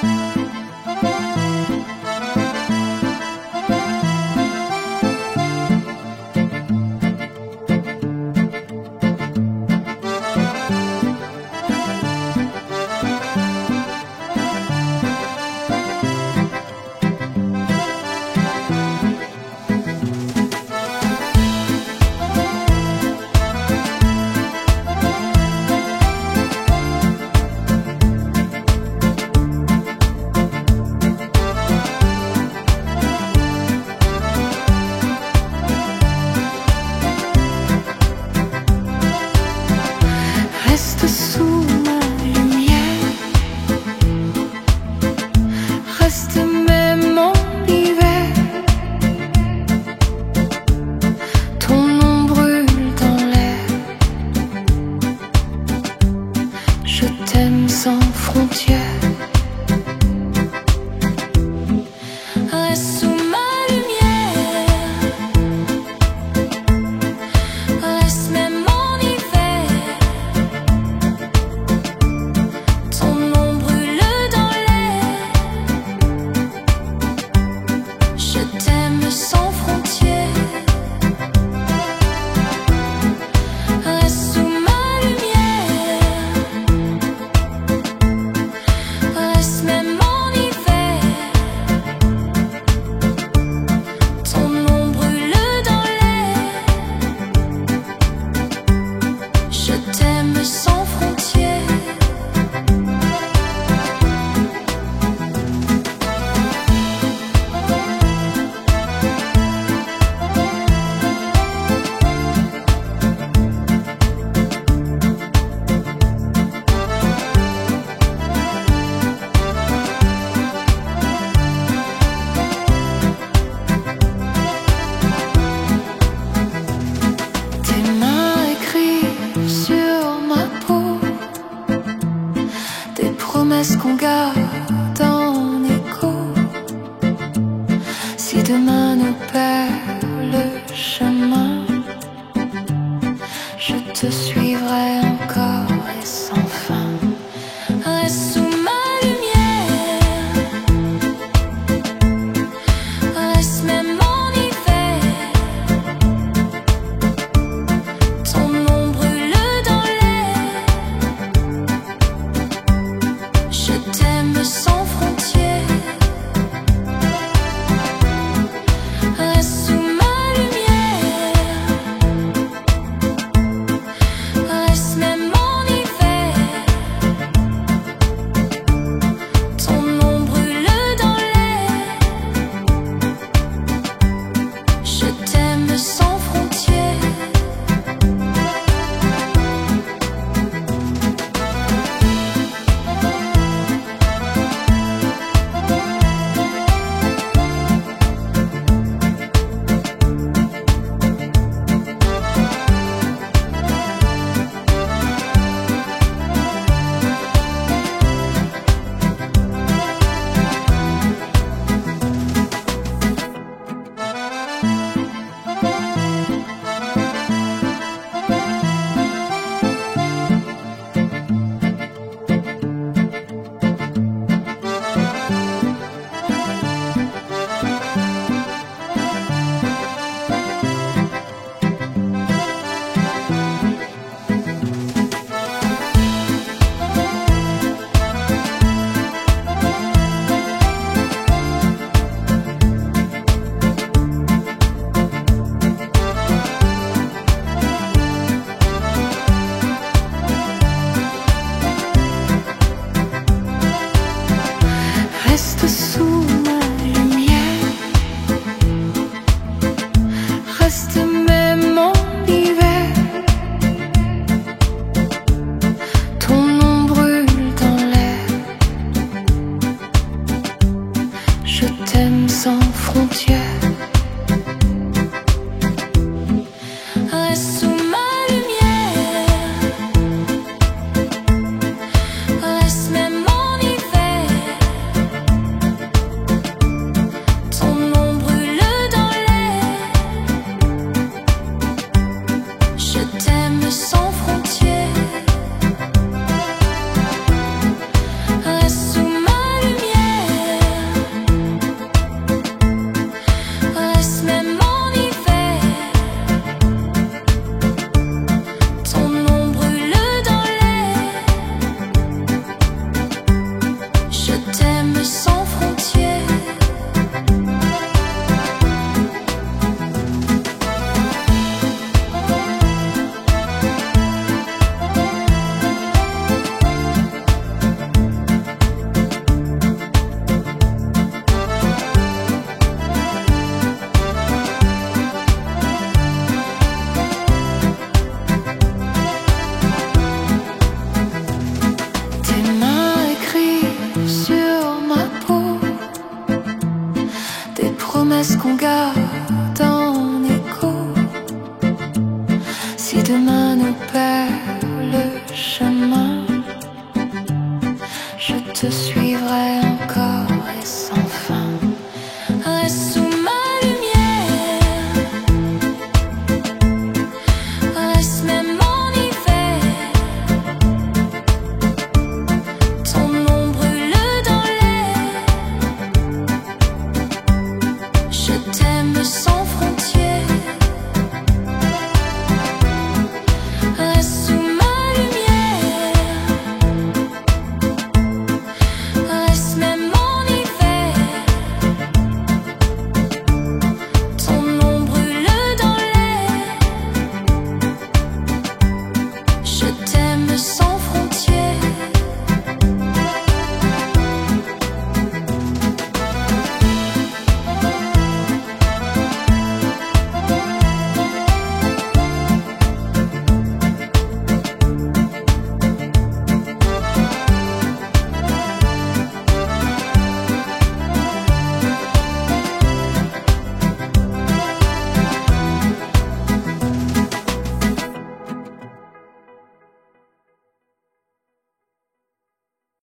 promesses qu'on garde en écho. Si demain nous perd le chemin, je te suivrai encore et sans fin. Reste sous ma lumière, reste même en hiver. Ton nom brûle dans l'air. Je t'aime sans frontières. Reste sous ma lumière, reste même en hiver. Ton nom brûle dans l'air. Je t'aime sans frontières. Reste sous ma lumière, reste même en hiver. Ton nom brûle dans l'air. Je t'aime sans frontières. Reste sous ma lumière, reste même en hiver. Ton nom brûle dans l'air. Je t'aime sans frontières. Reste sous ma lumière. vrai encore.